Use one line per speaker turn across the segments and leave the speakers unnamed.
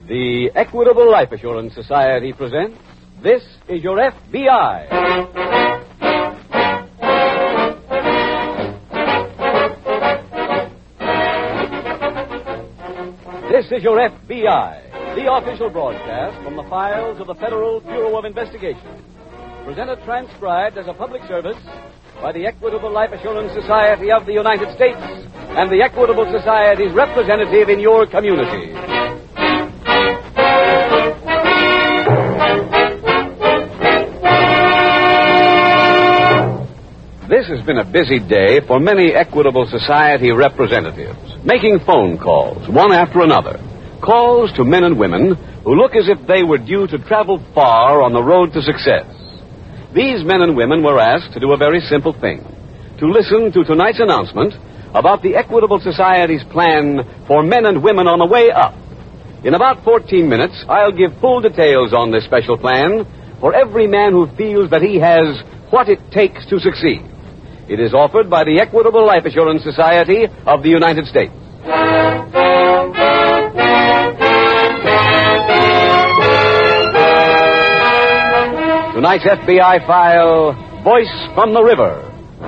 The Equitable Life Assurance Society presents This Is Your FBI. This is Your FBI, the official broadcast from the files of the Federal Bureau of Investigation. Presented transcribed as a public service by the Equitable Life Assurance Society of the United States and the Equitable Society's representative in your community. This has been a busy day for many Equitable Society representatives, making phone calls, one after another. Calls to men and women who look as if they were due to travel far on the road to success. These men and women were asked to do a very simple thing, to listen to tonight's announcement about the Equitable Society's plan for men and women on the way up. In about 14 minutes, I'll give full details on this special plan for every man who feels that he has what it takes to succeed. It is offered by the Equitable Life Assurance Society of the United States. Tonight's FBI file, Voice from the River.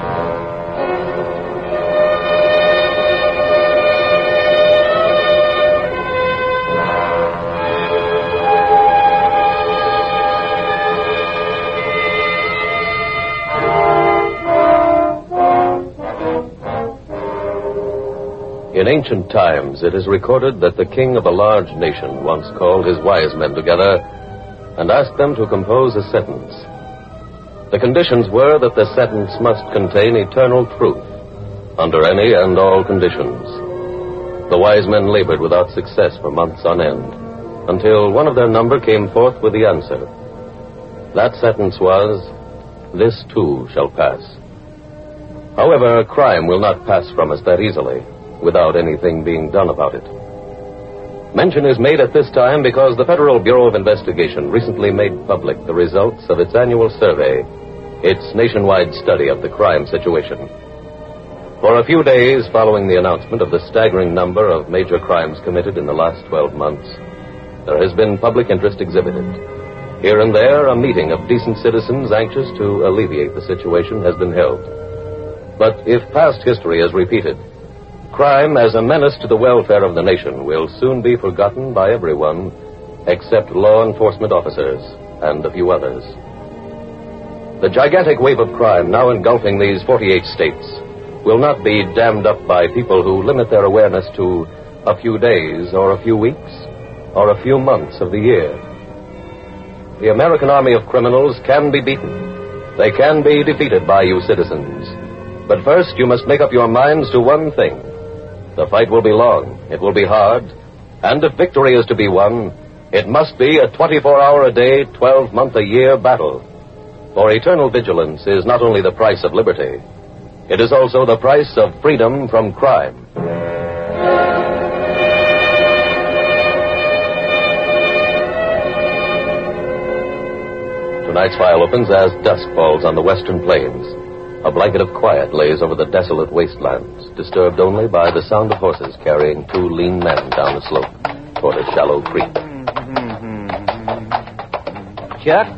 In ancient times, it is recorded that the king of a large nation once called his wise men together and asked them to compose a sentence. The conditions were that the sentence must contain eternal truth under any and all conditions. The wise men labored without success for months on end until one of their number came forth with the answer. That sentence was, "This too shall pass." However, crime will not pass from us that easily without anything being done about it. Mention is made at this time because the Federal Bureau of Investigation recently made public the results of its annual survey, its nationwide study of the crime situation. For a few days following the announcement of the staggering number of major crimes committed in the last 12 months, there has been public interest exhibited. Here and there, a meeting of decent citizens anxious to alleviate the situation has been held. But if past history is repeated, crime as a menace to the welfare of the nation will soon be forgotten by everyone except law enforcement officers and a few others. The gigantic wave of crime now engulfing these 48 states will not be dammed up by people who limit their awareness to a few days or a few weeks or a few months of the year. The American army of criminals can be beaten. They can be defeated by you citizens. But first you must make up your minds to one thing. The fight will be long, it will be hard, and if victory is to be won, it must be a 24-hour-a-day, 12-month-a-year battle. For eternal vigilance is not only the price of liberty, it is also the price of freedom from crime. Tonight's file opens as dusk falls on the western plains. A blanket of quiet lays over the desolate wastelands, disturbed only by the sound of horses carrying two lean men down the slope toward a shallow creek.
Chuck?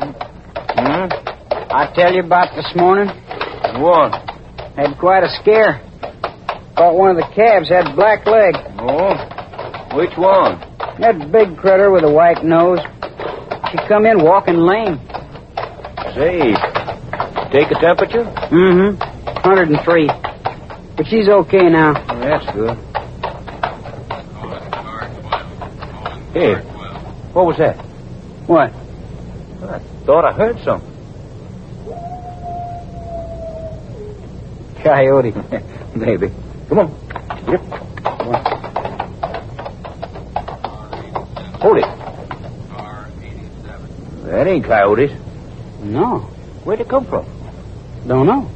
I tell you about this morning?
What?
Had quite a scare. Thought one of the calves had black leg.
Oh? Which one?
That big critter with a white nose. She come in walking lame.
Say, take a temperature?
103. But she's okay now.
Oh, that's good. Hey, what was that?
What?
I thought I heard something.
Coyote.
Maybe. Come on. Yep. Come on. Hold it. That ain't coyotes.
No.
Where'd it come from?
Don't know.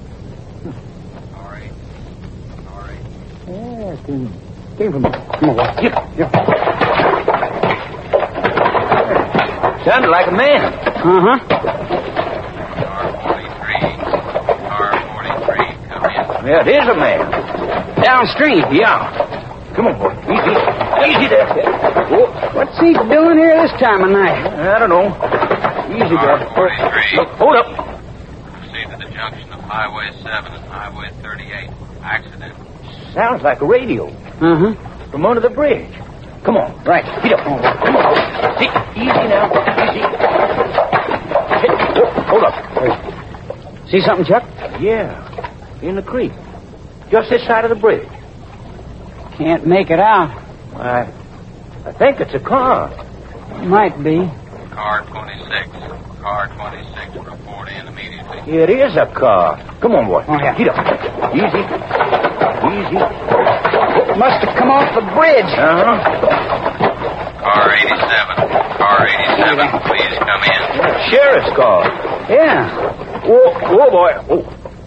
Yeah, it came from...
Come on, walk.
Yep. Sounded like a man.
Uh-huh.
Yeah, it is a man.
Downstream.
Yeah. Come on, boy. Easy. Easy there.
What's he doing here this time of night?
I don't know. Easy there. Hold up.
Proceed to the junction of Highway 7 and Highway 38. Accident.
Sounds like a radio.
Uh-huh.
From under the bridge. Come on.
Right.
Get up. Come on. Easy now. Easy. Hold up.
See something, Chuck?
Yeah. In the creek. Just this side of the bridge.
Can't make it out.
I think it's a car.
Might be.
Car 26. Car 26. Report in immediately.
It is a car. Come on, boy.
Oh, yeah.
Get up. Easy. Easy.
Must have come off the bridge.
Uh-huh.
Car 87. Car 87. Please come in.
Sheriff's car.
Yeah.
Whoa, boy. Oh.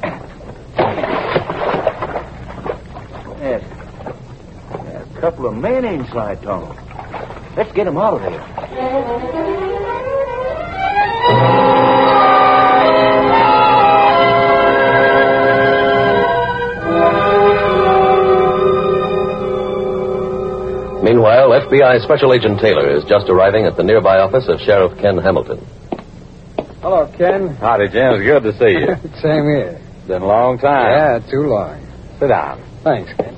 There's a couple of men inside, Tom. Let's get them out of there.
Meanwhile, FBI Special Agent Taylor is just arriving at the nearby office of Sheriff Ken Hamilton.
Hello, Ken.
Howdy, Jim. It's good to see you.
Same here.
Been a long time.
Yeah, too long.
Sit down.
Thanks, Ken.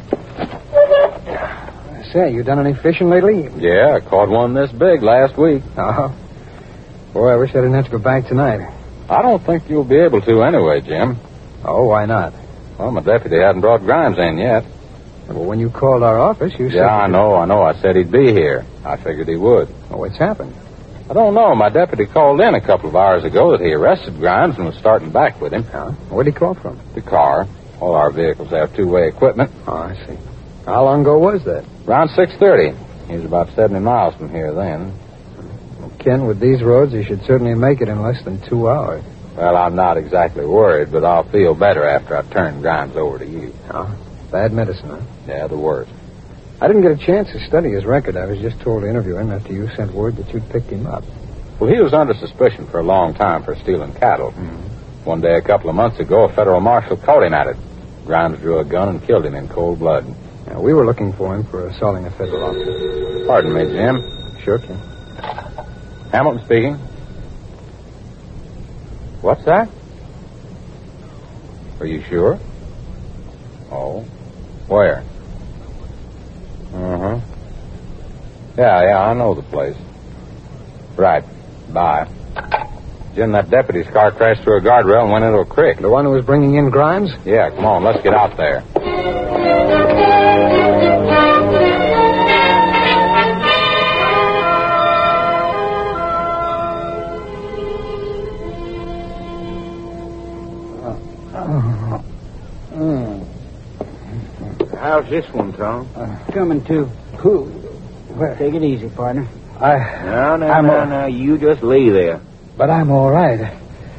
Say, you done any fishing lately?
Yeah, I caught one this big last week.
Oh. Boy, I wish I didn't have to go back tonight.
I don't think you'll be able to anyway, Jim.
Oh, why not?
Well, my deputy hadn't brought Grimes in yet.
Well, when you called our office, you said...
Yeah, I know. I said he'd be here. I figured he would.
Oh, what's happened?
I don't know. My deputy called in a couple of hours ago that he arrested Grimes and was starting back with him.
Huh? Where'd he call from?
The car. All our vehicles have two-way equipment.
Oh, I see. How long ago was that?
Around 6:30. He was about 70 miles from here then.
Well, Ken, with these roads, he should certainly make it in less than 2 hours.
Well, I'm not exactly worried, but I'll feel better after I turn Grimes over to you.
Oh, bad medicine, huh?
Yeah, the worst.
I didn't get a chance to study his record. I was just told to interview him after you sent word that you'd picked him up.
Well, he was under suspicion for a long time for stealing cattle.
Mm-hmm.
One day, a couple of months ago, a federal marshal caught him at it. Grimes drew a gun and killed him in cold blood.
Now, we were looking for him for assaulting a federal officer.
Pardon me, Jim.
Sure, Ken.
Hamilton speaking. What's that? Are you sure? Oh. Where? Uh-huh. Yeah, I know the place. Right. Bye. Jim, that deputy's car crashed through a guardrail and went into a creek.
The one who was bringing in Grimes?
Yeah, come on, let's get out there.
How's this one, Tom?
Coming to.
Where?
Take it easy, partner.
No. You just lay there.
But I'm all right.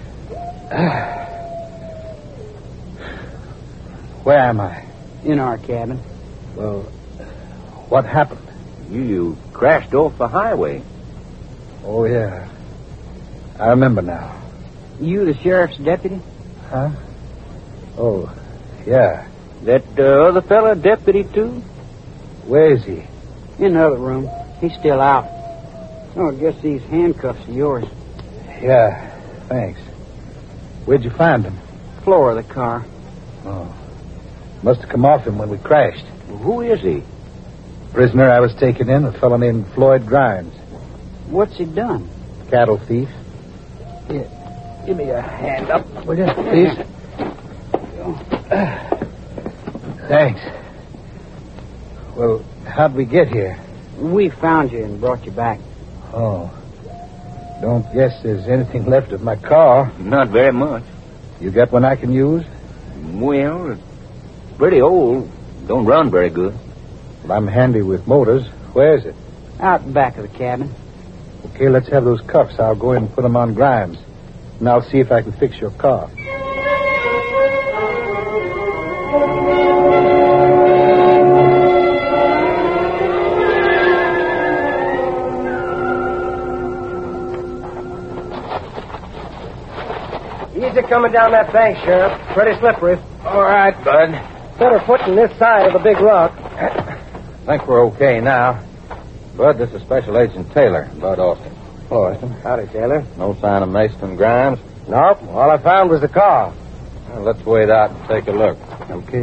Where am I?
In our cabin.
Well, what happened?
You crashed off the highway.
Oh, yeah. I remember now.
You the sheriff's deputy?
Huh? Oh, yeah.
That other fella deputy, too?
Where is he?
In the other room. He's still out. Oh, I guess these handcuffs are yours.
Yeah, thanks. Where'd you find him?
Floor of the car.
Oh. Must have come off him when we crashed.
Well, who is he?
Prisoner I was taking in, a fellow named Floyd Grimes.
What's he done?
Cattle thief. Here, give me a hand up, will you, please? Thanks. Well, how'd we get here?
We found you and brought you back.
Oh. Don't guess there's anything left of my car.
Not very much.
You got one I can use?
Well, it's pretty old. Don't run very good.
Well, I'm handy with motors. Where is it?
Out back of the cabin.
Okay, let's have those cuffs. I'll go in and put them on Grimes. And I'll see if I can fix your car.
Easy coming down that bank, Sheriff. Pretty slippery.
All right, bud.
Better foot in this side of the big rock.
I think we're okay now.
Bud, this is Special Agent Taylor, Bud Austin.
Hello, Austin. Howdy, Taylor.
No sign of Mason and Grimes?
Nope. All I found was the car.
Well, let's wait out and take a look.
Okay.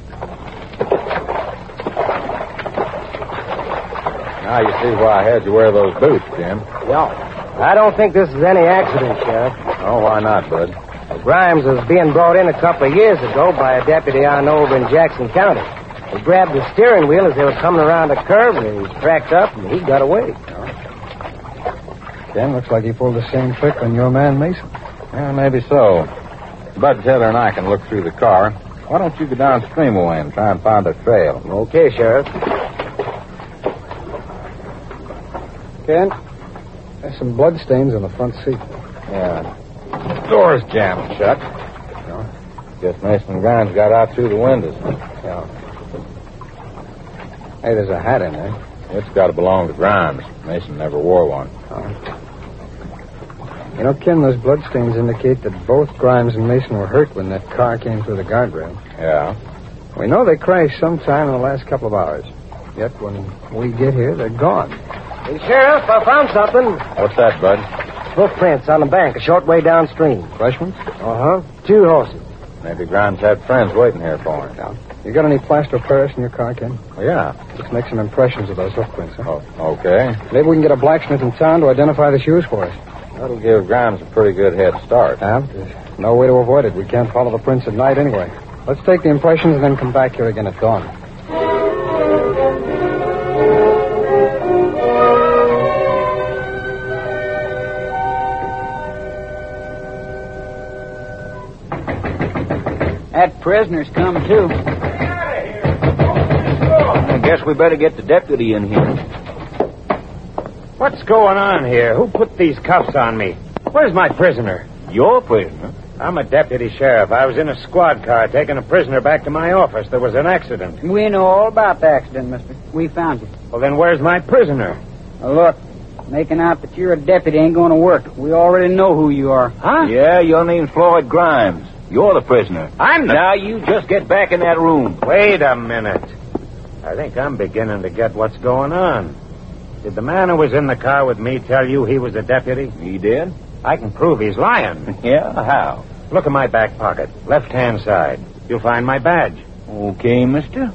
Now you see why I had you wear those boots, Jim.
Yeah. I don't think this is any accident, Sheriff.
Oh, why not, Bud?
Grimes was being brought in a couple of years ago by a deputy I know over in Jackson County. He grabbed the steering wheel as they were coming around a curve, and he cracked up, and he got away.
Ken, looks like he pulled the same trick on your man, Mason.
Yeah, maybe so. Bud Taylor and I can look through the car. Why don't you go downstream away and try and find a trail?
Okay, Sheriff.
Ken, there's some blood stains on the front seat.
Yeah. Door's jammed shut. Guess Mason and Grimes got out through the windows.
Yeah. Hey, there's a hat in there.
It's got to belong to Grimes. Mason never wore one.
You know, Ken, those bloodstains indicate that both Grimes and Mason were hurt when that car came through the guardrail.
Yeah.
We know they crashed sometime in the last couple of hours. Yet when we get here, they're gone.
Hey, Sheriff, I found something.
What's that, Bud?
Footprints on the bank a short way downstream.
Freshman?
Uh-huh. 2 horses.
Maybe Grimes had friends waiting here for him.
Yeah. You got any plaster of Paris in your car, Ken?
Oh, yeah.
Let's make some impressions of those hoofprints, huh?
Oh, okay.
Maybe we can get a blacksmith in town to identify the shoes for us.
That'll give Grimes a pretty good head start.
Yeah, there's no way to avoid it. We can't follow the prints at night anyway. Let's take the impressions and then come back here again at dawn.
That prisoner's come, too.
I guess we better get the deputy in here.
What's going on here? Who put these cuffs on me? Where's my prisoner?
Your prisoner?
I'm a deputy sheriff. I was in a squad car taking a prisoner back to my office. There was an accident.
We know all about the accident, mister. We found you.
Well, then where's my prisoner?
Now, look, making out that you're a deputy ain't going to work. We already know who you are.
Huh?
Yeah, your name's Floyd Grimes. You're the prisoner.
I'm the...
Now, you just get back in that room.
Wait a minute. I think I'm beginning to get what's going on. Did the man who was in the car with me tell you he was a deputy?
He did?
I can prove he's lying.
Yeah, how?
Look at my back pocket, left-hand side. You'll find my badge.
Okay, mister.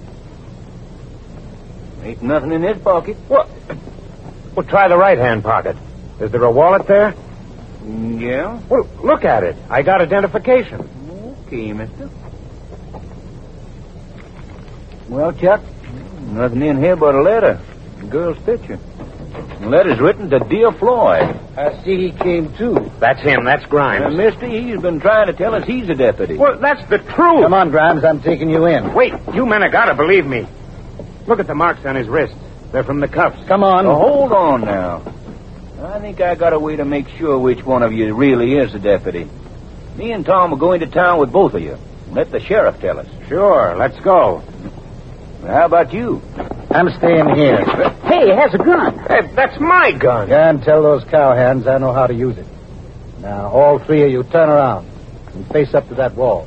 Ain't nothing in this pocket.
What? Well, try the right-hand pocket. Is there a wallet there?
Yeah?
Well, look at it. I got identification.
Okay, mister.
Well, Chuck?
Nothing in here but a letter. The girl's picture. The letter's written to Dear Floyd.
I see he came too.
That's him. That's Grimes.
Mister, he's been trying to tell us he's a deputy.
Well, that's the truth.
Come on, Grimes. I'm taking you in.
Wait, you men have got to believe me. Look at the marks on his wrists. They're from the cuffs.
Come on.
Oh, hold on now. I think I got a way to make sure which one of you really is the deputy. Me and Tom are going to town with both of you. Let the sheriff tell us.
Sure, let's go.
How about you?
I'm staying here.
Hey, he has a gun.
Hey, that's my gun.
Yeah, and tell those cowhands I know how to use it. Now, all 3 of you turn around and face up to that wall.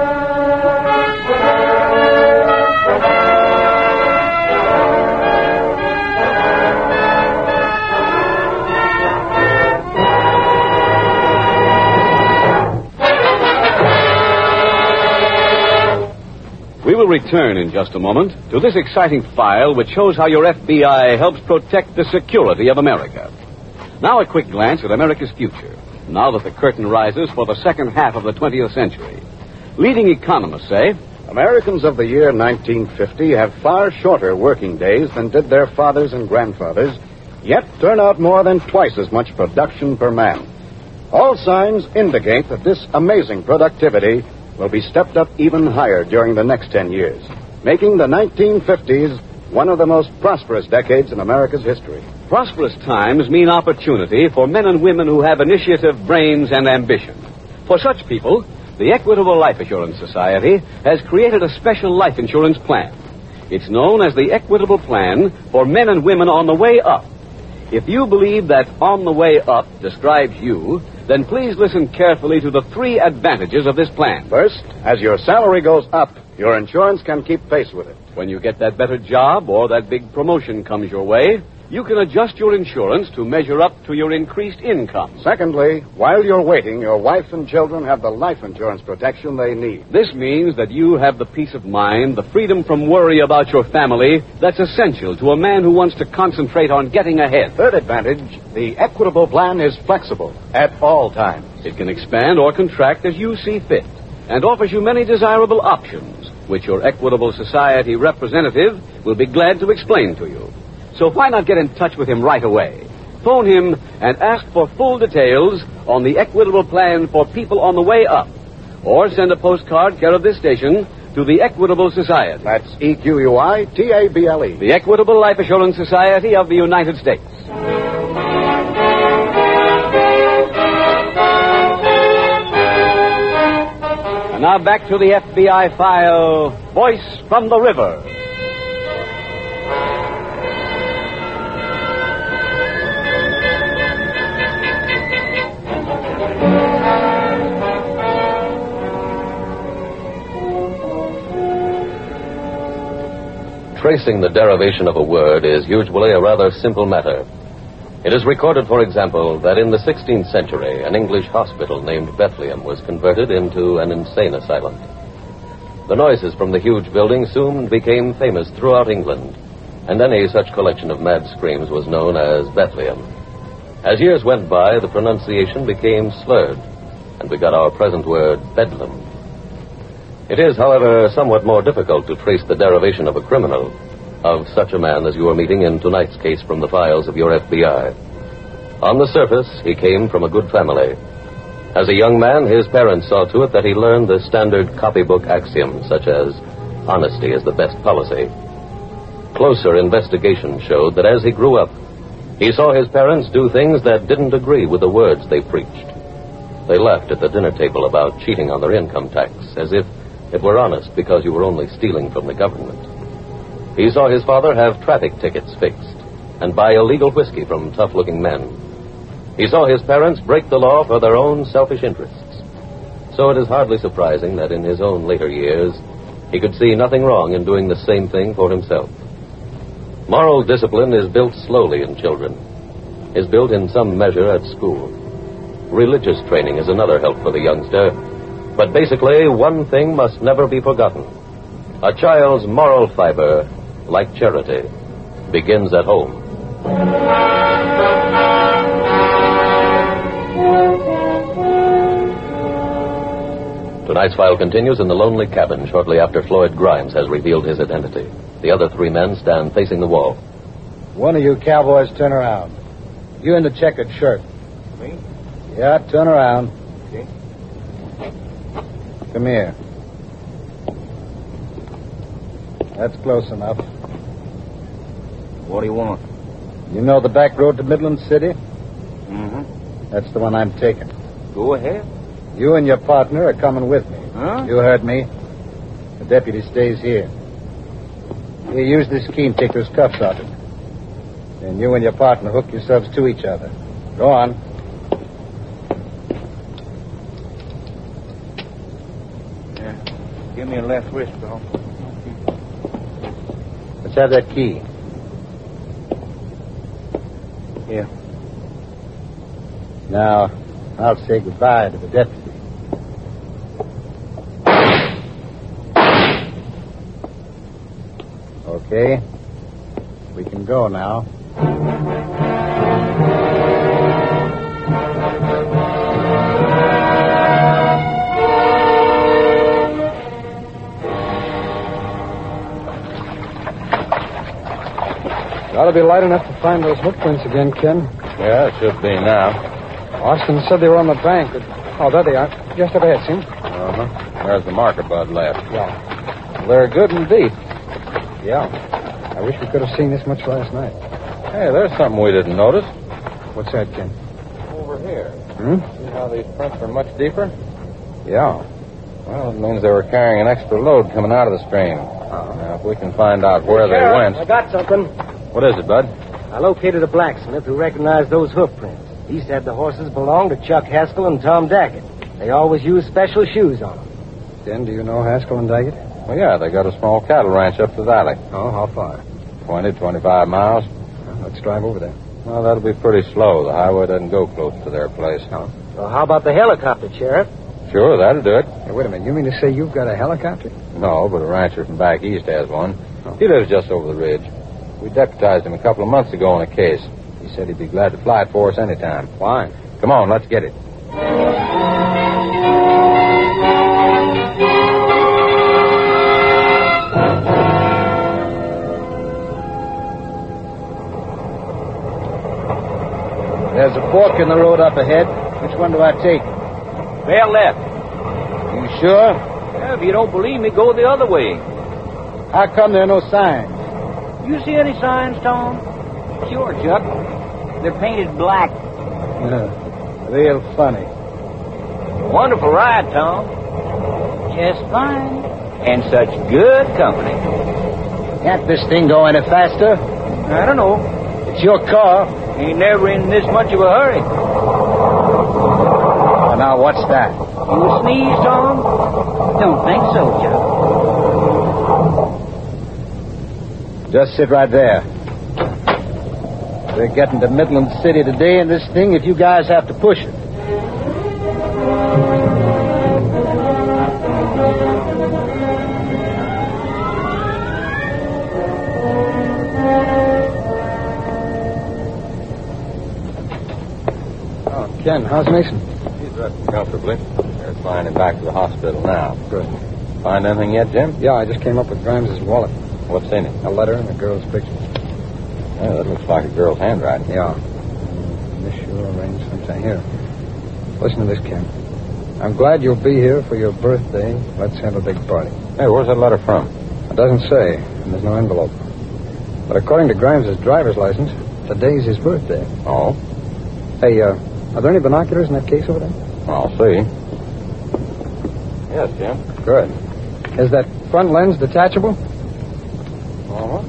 We will return in just a moment to this exciting file which shows how your FBI helps protect the security of America. Now a quick glance at America's future, now that the curtain rises for the second half of the 20th century. Leading economists say,
Americans of the year 1950 have far shorter working days than did their fathers and grandfathers, yet turn out more than twice as much production per man. All signs indicate that this amazing productivity will be stepped up even higher during the next 10 years, making the 1950s one of the most prosperous decades in America's history.
prosperous times mean opportunity for men and women who have initiative, brains, and ambition. For such people, the Equitable Life Assurance Society has created a special life insurance plan. It's known as the Equitable Plan for Men and Women on the Way Up. If you believe that On the Way Up describes you, then please listen carefully to the 3 advantages of this plan.
First, as your salary goes up, your insurance can keep pace with it.
When you get that better job or that big promotion comes your way, you can adjust your insurance to measure up to your increased income.
Secondly, while you're waiting, your wife and children have the life insurance protection they need.
This means that you have the peace of mind, the freedom from worry about your family that's essential to a man who wants to concentrate on getting ahead.
Third advantage, the Equitable plan is flexible at all times.
It can expand or contract as you see fit and offers you many desirable options, which your Equitable Society representative will be glad to explain to you. So why not get in touch with him right away? Phone him and ask for full details on the Equitable plan for people on the way up. Or send a postcard care of this station to the Equitable Society.
That's EQUITABLE.
The Equitable Life Assurance Society of the United States. And now back to the FBI file, Voice from the River.
Tracing the derivation of a word is usually a rather simple matter. It is recorded, for example, that in the 16th century, an English hospital named Bethlehem was converted into an insane asylum. The noises from the huge building soon became famous throughout England, and any such collection of mad screams was known as Bethlehem. As years went by, the pronunciation became slurred, and we got our present word, Bedlam. It is, however, somewhat more difficult to trace the derivation of a criminal, of such a man as you are meeting in tonight's case from the files of your FBI. On the surface, he came from a good family. As a young man, his parents saw to it that he learned the standard copybook axioms, such as honesty is the best policy. Closer investigation showed that as he grew up, he saw his parents do things that didn't agree with the words they preached. They laughed at the dinner table about cheating on their income tax, as if it were honest because you were only stealing from the government. He saw his father have traffic tickets fixed and buy illegal whiskey from tough-looking men. He saw his parents break the law for their own selfish interests. So it is hardly surprising that in his own later years, he could see nothing wrong in doing the same thing for himself. Moral discipline is built slowly in children, is built in some measure at school. Religious training is another help for the youngster. But basically, one thing must never be forgotten. A child's moral fiber, like charity, begins at home. Tonight's file continues in the lonely cabin shortly after Floyd Grimes has revealed his identity. The other three men stand facing the wall.
One of you cowboys turn around. You in the checkered shirt.
Me?
Yeah, turn around.
Okay.
Come here. That's close enough.
What do you want?
You know the back road to Midland City?
Mm-hmm.
That's the one I'm taking.
Go ahead.
You and your partner are coming with me.
Huh?
You heard me. The deputy stays here. You use this key and take those cuffs out of him. And you and your partner hook yourselves to each other. Go on.
Yeah. Give me a left wrist, Bill.
Let's have that key.
Here.
Now, I'll say goodbye to the deputy. Okay. We can go now.
Ought to be light enough to find those hoof prints again, Ken.
Yeah, it should be now.
Austin said they were on the bank. Oh, there they are. Just up ahead, see?
Uh-huh. There's the marker bud left.
Yeah. They're good and deep. Yeah. I wish we could have seen this much last night.
Hey, there's something we didn't notice.
What's that, Ken?
Over here.
Hmm?
See how these prints are much deeper?
Yeah.
Well, it means they were carrying an extra load coming out of the stream. Now, if we can find out where they went...
I got something.
What is it, Bud?
I located a blacksmith who recognized those hoof prints. He said the horses belonged to Chuck Haskell and Tom Daggett. They always use special shoes on them.
Ken, do you know Haskell and Daggett?
Well, yeah, they got a small cattle ranch up the valley.
Oh, how far?
20, 25 miles.
Let's drive over there.
Well, that'll be pretty slow. The highway doesn't go close to their place.
No.
Well, how about the helicopter, Sheriff?
Sure, that'll do it.
Hey, wait a minute. You mean to say you've got a helicopter?
No, but a rancher from back east has one. He lives just over the ridge. We deputized him a couple of months ago on a case. He said he'd be glad to fly it for us anytime.
Fine.
Come on, let's get it.
There's a fork in the road up ahead. Which one do I take?
Bear left.
You sure?
Yeah, if you don't believe me, go the other way.
How come there are no signs?
You see any signs, Tom?
Sure, Chuck. They're painted black.
Real funny.
Wonderful ride, Tom.
Just fine.
And such good company.
Can't this thing go any faster?
I don't know.
It's your car.
Ain't never in this much of a hurry.
Oh, now, what's that?
You sneeze, Tom?
Don't think so, Chuck.
Just sit right there. We're getting to Midland City today in this thing if you guys have to push it.
Ken, how's Mason?
He's resting comfortably. They're flying him back to the hospital now.
Good.
Find anything yet, Jim?
Yeah, I just came up with Grimes' wallet.
What's in it?
A letter and a girl's picture.
Yeah, that looks like a girl's handwriting.
Yeah. Initial arranged sometime. Here. Listen to this, Ken. I'm glad you'll be here for your birthday. Let's have a big party.
Hey, where's that letter from?
It doesn't say, and there's no envelope. But according to Grimes' driver's license, today's his birthday.
Oh?
Hey, are there any binoculars in that case over there?
I'll see. Yes, Jim.
Good. Is that front lens detachable?
Uh-huh.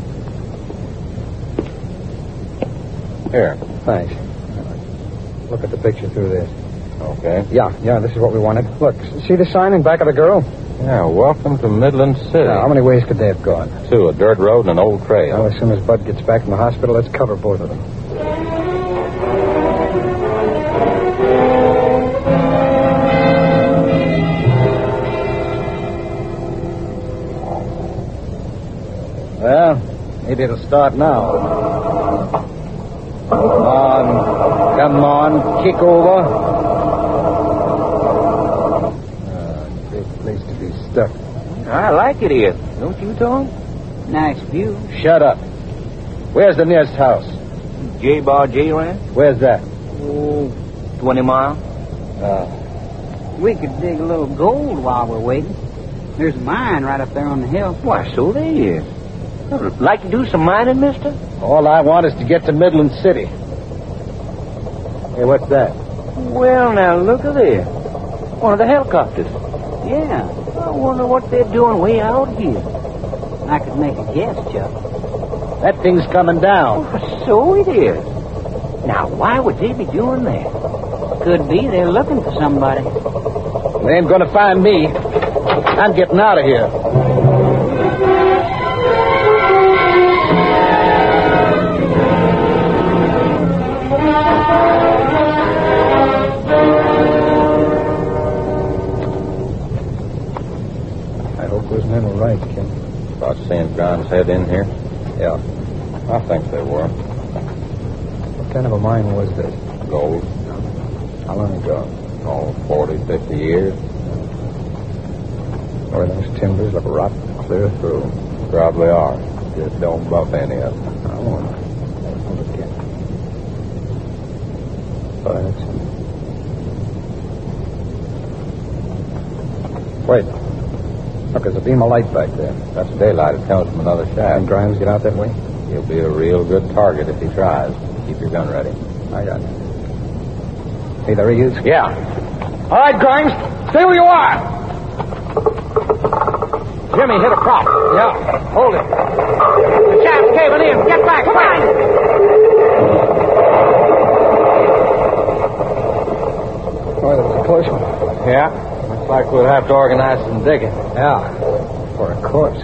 Here.
Thanks. Look at the picture through this.
Okay.
Yeah, this is what we wanted. Look, see the sign in back of the girl?
Yeah, welcome to Midland City.
Now, how many ways could they have gone?
2, a dirt road and an old trail.
Well, as soon as Bud gets back from the hospital, let's cover both of them.
Well, maybe it'll start now. Come on, kick over.
Great place to be stuck.
I like it here. Don't you, Tom?
Nice view.
Shut up. Where's the nearest house?
J-Bar J-Ranch?
Where's that?
20 miles.
We could dig a little gold while we're waiting. There's a mine right up there on the hill.
Why, so there is. Like to do some mining, mister?
All I want is to get to Midland City. Hey, what's that?
Well, now, look at this. One of the helicopters.
Yeah,
I wonder what they're doing way out here.
I could make a guess, Chuck.
That thing's coming down.
Oh, so it is. Now, why would they be doing that?
Could be they're looking for somebody.
They ain't gonna find me. I'm getting out of here.
I hope those men were right, Ken.
About seeing Grimes' head in here?
Yeah.
I think they were.
What kind of a mine was this?
Gold.
How long ago?
Oh, 40, 50 years.
Or those timbers look rotten clear through.
Probably are. Just don't buff any of them.
I won't. Hold it, Ken. That's it. Wait. Look, there's a beam of light back there.
That's daylight. It comes from another
Can
shaft.
Grimes get out that way?
He'll be a real good target if he tries. Keep your gun ready.
I got it. Hey, there he is.
Yeah. All right, Grimes. Stay where you are. Jimmy hit a prop. Yeah. Hold it. The shaft's caving in. Get back. Come on.
Oh, that was a close one.
Yeah? Looks like we'll have to organize some digging.
Yeah. for a corpse.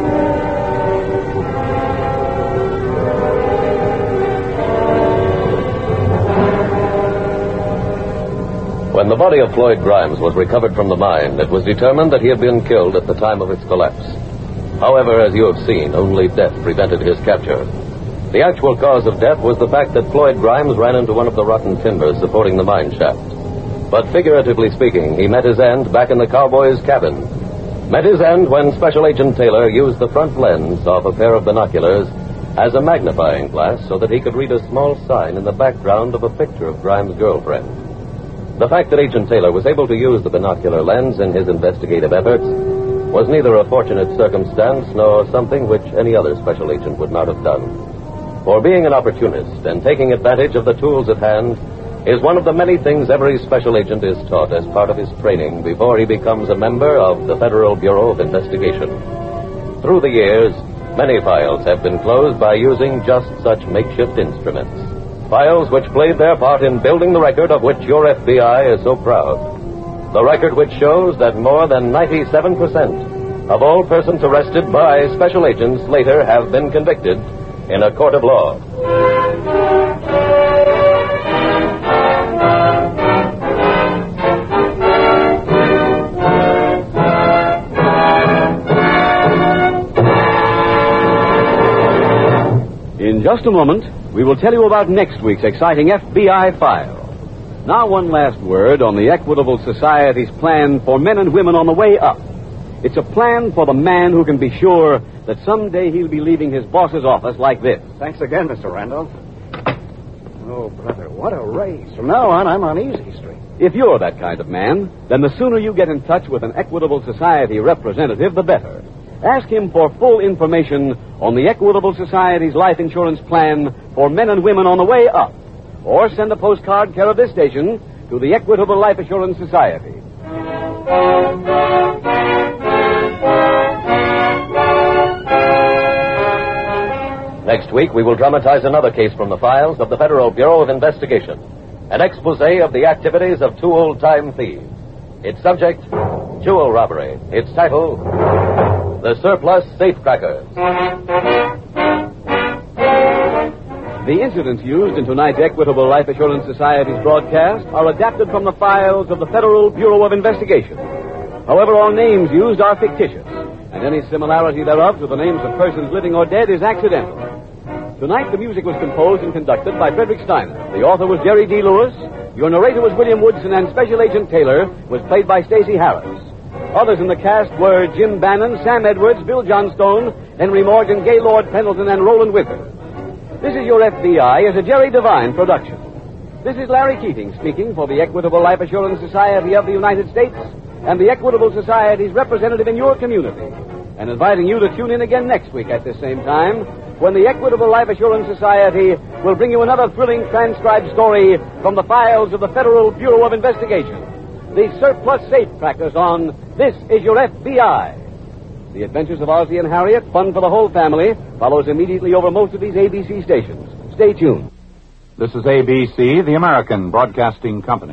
When the body of Floyd Grimes was recovered from the mine, it was determined that he had been killed at the time of its collapse. However, as you have seen, only death prevented his capture. The actual cause of death was the fact that Floyd Grimes ran into one of the rotten timbers supporting the mine shaft. But figuratively speaking, he met his end back in the cowboy's cabin. Met his end when Special Agent Taylor used the front lens of a pair of binoculars as a magnifying glass so that he could read a small sign in the background of a picture of Grimes' girlfriend. The fact that Agent Taylor was able to use the binocular lens in his investigative efforts was neither a fortunate circumstance nor something which any other special agent would not have done. For being an opportunist and taking advantage of the tools at hand is one of the many things every special agent is taught as part of his training before he becomes a member of the Federal Bureau of Investigation. Through the years, many files have been closed by using just such makeshift instruments. Files which played their part in building the record of which your FBI is so proud. The record which shows that more than 97% of all persons arrested by special agents later have been convicted in a court of law.
In just a moment, we will tell you about next week's exciting FBI file. Now, one last word on the Equitable Society's plan for men and women on the way up. It's a plan for the man who can be sure that someday he'll be leaving his boss's office like this.
Thanks again, Mr. Randolph. Oh, brother, what a raise. From now on, I'm on Easy Street.
If you're that kind of man, then the sooner you get in touch with an Equitable Society representative, the better. Ask him for full information on the Equitable Society's life insurance plan for men and women on the way up. Or send a postcard care of this station to the Equitable Life Assurance Society.
Next week, we will dramatize another case from the files of the Federal Bureau of Investigation. An expose of the activities of two old-time thieves. Its subject, jewel robbery. Its title, The Surplus Safecrackers.
The incidents used in tonight's Equitable Life Assurance Society's broadcast are adapted from the files of the Federal Bureau of Investigation. However, all names used are fictitious, and any similarity thereof to the names of persons living or dead is accidental. Tonight, the music was composed and conducted by Frederick Steiner. The author was Jerry D. Lewis. Your narrator was William Woodson, and Special Agent Taylor was played by Stacey Harris. Others in the cast were Jim Bannon, Sam Edwards, Bill Johnstone, Henry Morgan, Gaylord Pendleton, and Roland Winters. This Is Your FBI is a Jerry Devine production. This is Larry Keating speaking for the Equitable Life Assurance Society of the United States and the Equitable Society's representative in your community, and inviting you to tune in again next week at this same time when the Equitable Life Assurance Society will bring you another thrilling transcribed story from the files of the Federal Bureau of Investigation. The Surplus Safecrackers on This Is Your FBI. The Adventures of Ozzie and Harriet, fun for the whole family, follows immediately over most of these ABC stations. Stay tuned.
This is ABC, the American Broadcasting Company.